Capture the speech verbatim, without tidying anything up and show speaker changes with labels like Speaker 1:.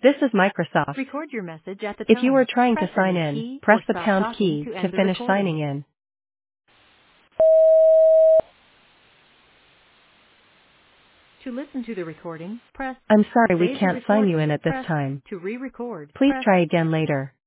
Speaker 1: This is Microsoft.
Speaker 2: Record your message at the
Speaker 1: If you are
Speaker 2: tone.
Speaker 1: trying to
Speaker 2: Press
Speaker 1: sign
Speaker 2: any
Speaker 1: in,
Speaker 2: key
Speaker 1: press
Speaker 2: or
Speaker 1: the
Speaker 2: stop
Speaker 1: pound
Speaker 2: talking
Speaker 1: key
Speaker 2: to
Speaker 1: to
Speaker 2: end the
Speaker 1: finish
Speaker 2: recording.
Speaker 1: signing in.
Speaker 2: To listen to the recording, press
Speaker 1: I'm sorry we
Speaker 2: Save the
Speaker 1: can't sign you in
Speaker 2: recording.
Speaker 1: at this
Speaker 2: Press
Speaker 1: time.
Speaker 2: to re-record.
Speaker 1: Please
Speaker 2: Press
Speaker 1: try again later.